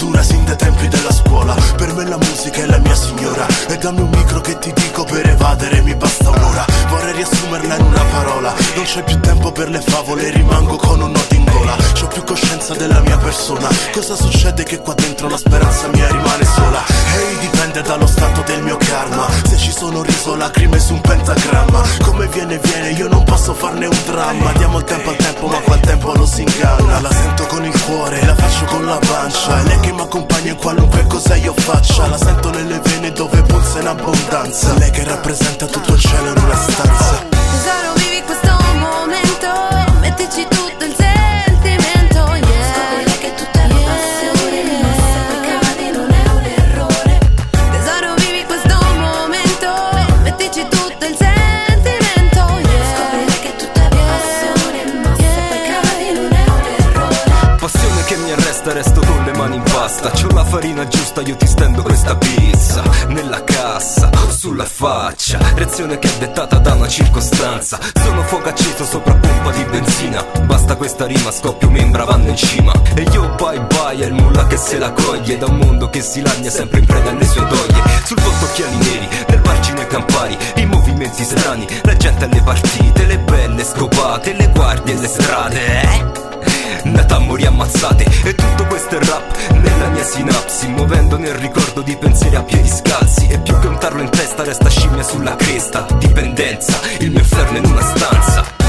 dura sin dai tempi della scuola. Per me la musica è la mia signora, e dammi un micro che ti dico per evadere mi basta un'ora. Vorrei riassumerla in una parola, non c'è più tempo per le favole, rimango con un nodo in gola. C'ho più coscienza della mia persona, cosa succede che qua dentro la speranza mia rimane sola. Ehi, dipende dallo stato del mio karma, se ci sono riso lacrime su un pentagramma. Come viene viene, io non posso farne un dramma. Diamo il tempo al tempo ma qua il tempo lo si inganna. La sento con il cuore, la faccio con la pancia, è lei che mi accompagna in qualunque cosa io faccia. La sento nelle vene dove pulsa in abbondanza, lei che rappresenta tutto il cielo in una stanza. Tesoro, vivi questo momento, mettici tutto il sentimento, yeah. Scopri che tutta la passione rimasta poi cade, non è un errore. Tesoro, vivi questo momento, mettici tutto il sentimento, yeah. Scopri che tutta la passione rimasta poi cade, non è un errore. Passione che mi arresta, resto con le mani in pasta. C'ho la farina giusta, io ti stendo questa pizza nella cassa, sulla faccia. Reazione che è dettata da una circostanza. Sono fuoco acceso sopra pompa di benzina. Basta questa rima, scoppio membra, vanno in cima. E io bye bye, è il mulla che se la coglie da un mondo che si lagna sempre in preda alle sue doglie. Sul volto occhiali neri, nel margine campari, i movimenti strani, la gente alle partite, le belle scopate, le guardie e le strade, nata a morire ammazzate. E tutto questo è rap nella mia sinapsi, muovendo nel ricordo di pensieri a piedi scalzi. E più che un tarlo in testa resta scimmia sulla cresta, dipendenza, il mio inferno in una stanza.